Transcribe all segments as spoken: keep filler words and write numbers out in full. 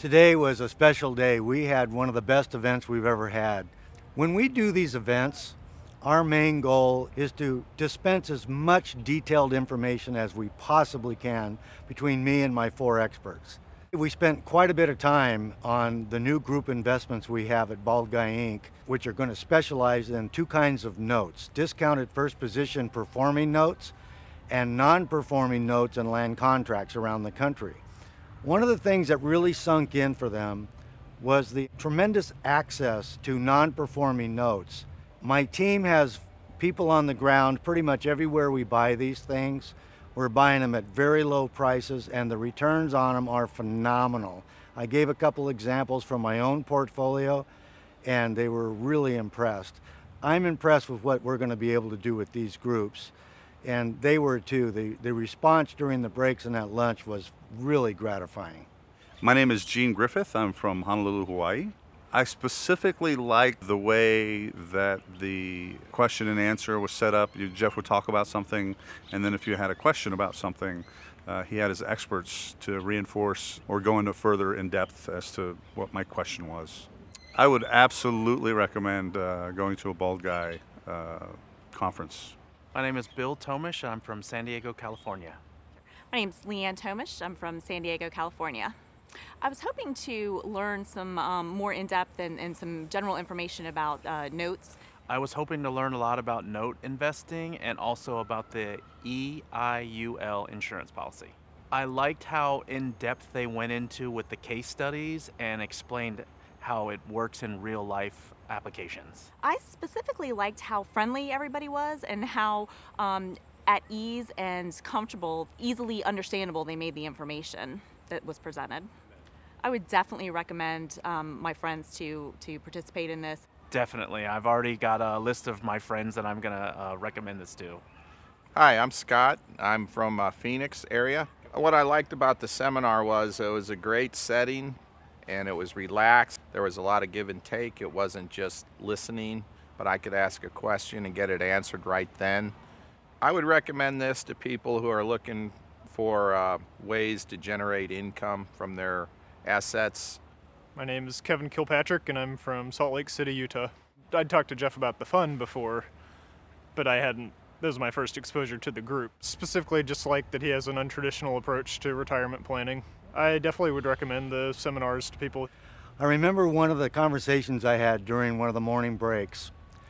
Today was a special day. We had one of the best events we've ever had. When we do these events, our main goal is to dispense as much detailed information as we possibly can between me and my four experts. We spent quite a bit of time on the new group investments we have at Bald Guy Incorporated, which are going to specialize in two kinds of notes: discounted first position performing notes and non-performing notes and land contracts around the country. One of the things that really sunk in for them was the tremendous access to non-performing notes. My team has people on the ground pretty much everywhere we buy these things. We're buying them at very low prices, and the returns on them are phenomenal. I gave a couple examples from my own portfolio, and they were really impressed. I'm impressed with what we're going to be able to do with these groups, and they were too. The, the response during the breaks and at lunch was really gratifying. My name is Gene Griffith. I'm from Honolulu, Hawaii. I specifically liked the way that the question and answer was set up. You, Jeff would talk about something, and then if you had a question about something, uh, he had his experts to reinforce or go into further in depth as to what my question was. I would absolutely recommend uh, going to a Bald Guy uh, conference. My name is Bill Tomish. I'm from San Diego, California. My name's Leanne Tomish. I'm from San Diego, California. I was hoping to learn some um, more in-depth and, and some general information about uh, notes. I was hoping to learn a lot about note investing and also about the E I U L insurance policy. I liked how in-depth they went into with the case studies and explained how it works in real life applications. I specifically liked how friendly everybody was and how um, at ease and comfortable, easily understandable they made the information that was presented. I would definitely recommend um, my friends to, to participate in this. Definitely. I've already got a list of my friends that I'm going to uh, recommend this to. Hi, I'm Scott. I'm from uh, Phoenix area. What I liked about the seminar was it was a great setting and it was relaxed. There was a lot of give and take. It wasn't just listening, but I could ask a question and get it answered right then. I would recommend this to people who are looking for uh, ways to generate income from their assets. My name is Kevin Kilpatrick and I'm from Salt Lake City, Utah. I'd talked to Jeff about the fund before, but I hadn't. This was my first exposure to the group. Specifically, just like that he has an untraditional approach to retirement planning. I definitely would recommend the seminars to people. I remember one of the conversations I had during one of the morning breaks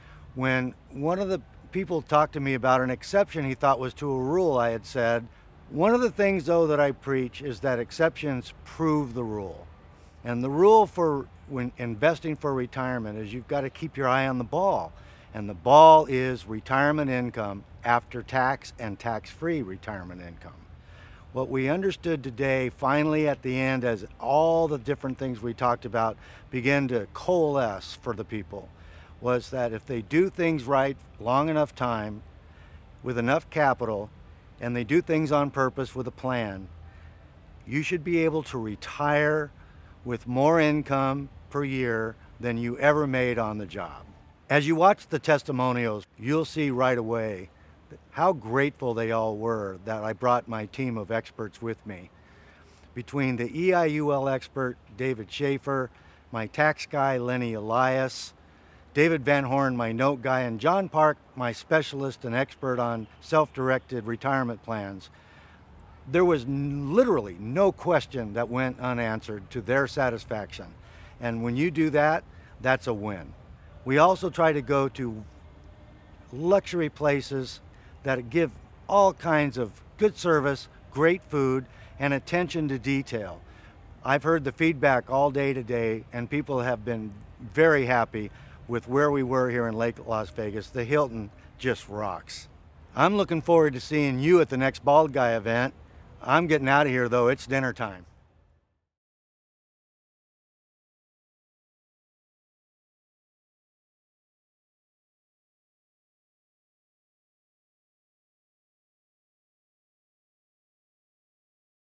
when one of the people talked to me about an exception he thought was to a rule I had said. One of the things, though, that I preach is that exceptions prove the rule. And the rule for when investing for retirement is you've got to keep your eye on the ball. And the ball is retirement income after tax and tax-free retirement income. What we understood today, finally at the end, as all the different things we talked about began to coalesce for the people, was that if they do things right long enough time, with enough capital, and they do things on purpose with a plan, you should be able to retire with more income per year than you ever made on the job. As you watch the testimonials, you'll see right away how grateful they all were that I brought my team of experts with me. Between the E I U L expert, David Schaefer, my tax guy, Lenny Elias, David Van Horn, my note guy, and John Park, my specialist and expert on self-directed retirement plans, there was n- literally no question that went unanswered to their satisfaction. And when you do that, that's a win. We also try to go to luxury places that give all kinds of good service, great food, and attention to detail. I've heard the feedback all day today, and people have been very happy with where we were here in Lake Las Vegas. The Hilton just rocks. I'm looking forward to seeing you at the next Bald Guy event. I'm getting out of here, though. It's dinner time.